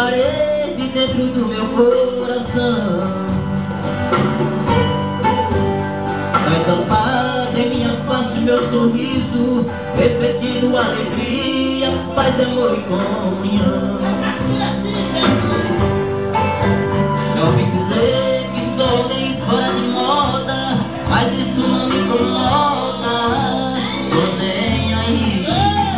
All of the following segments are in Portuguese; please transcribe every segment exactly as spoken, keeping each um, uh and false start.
paredes dentro do meu coração. Tá estampado em minha face meu sorriso, refletindo alegria, paz, amor e comunhão. Já ouvi dizer que sou alguém fora de moda, mas isso não me incomoda, tô nem aí.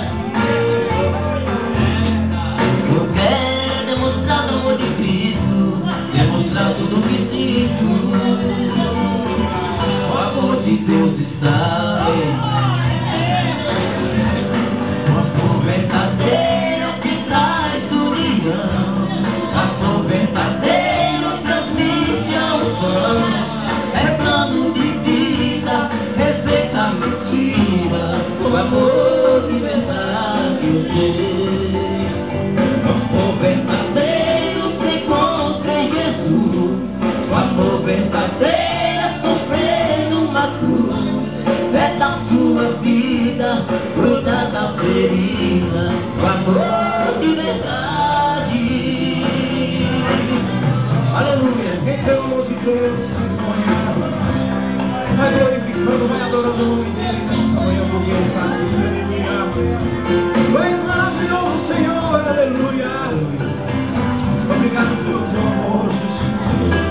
Eu quero demonstrar o amor de Cristo, demonstrar tudo que sinto. O amor de Deus está em o amor verdadeiro que traz união. O amor verdadeiro transmite a unção. É plano de vida, respeita a mentira. O amor de verdade eu sei. O amor verdadeiro se encontra em Jesus. O amor verdadeiro é da sua vida, cuida da ferida, o amor de verdade. Aleluia! Quem tem o amor de Deus, vai glorificando, vai adorando o nome dele nesta manhã, porque ele está aqui. Vai maravilhoso, Senhor, aleluia! Obrigado pelo teu amor, Jesus.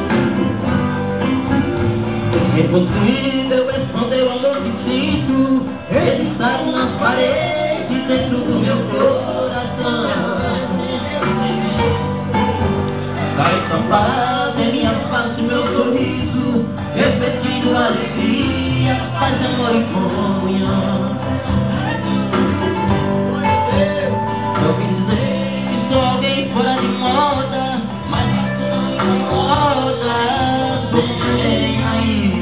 É impossível esconder o amor que sinto, ele está nas paredes dentro do meu coração. Está estampado em minha face meu sorriso, refletindo alegria, paz, amor e comunhão. Eu ouvi dizer que sou alguém fora de moda, mas isso não me incomoda, tô nem aí.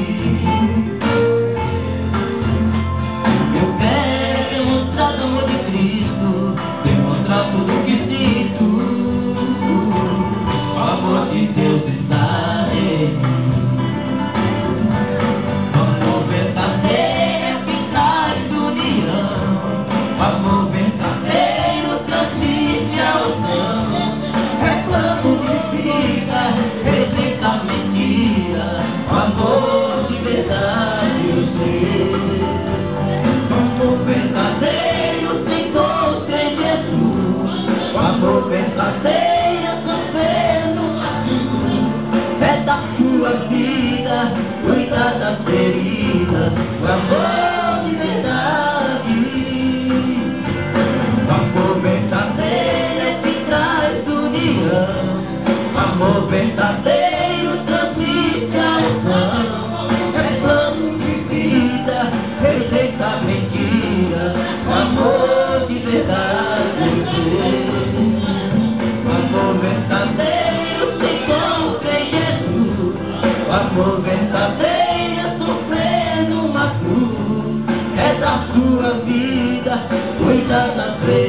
Tudo que sinto, o amor de Deus está em mim. O amor verdadeiro que traz união. O amor verdadeiro transmite a unção. É plano de vida, rejeita a mentira. O amor de verdade eu sei. O amor verdadeiro se encontra em Jesus. O amor verdadeiro sofrendo é da sua vida, cuida das feridas. O amor de verdade, o amor verdadeiro que traz união. O amor verdadeiro transmite a unção. É plano de vida, rejeita a mentira. O amor de verdade. O amor verdadeiro se encontra em Jesus. O amor verdadeiro sofrendo uma cruz. É da sua vida, cuida da fé.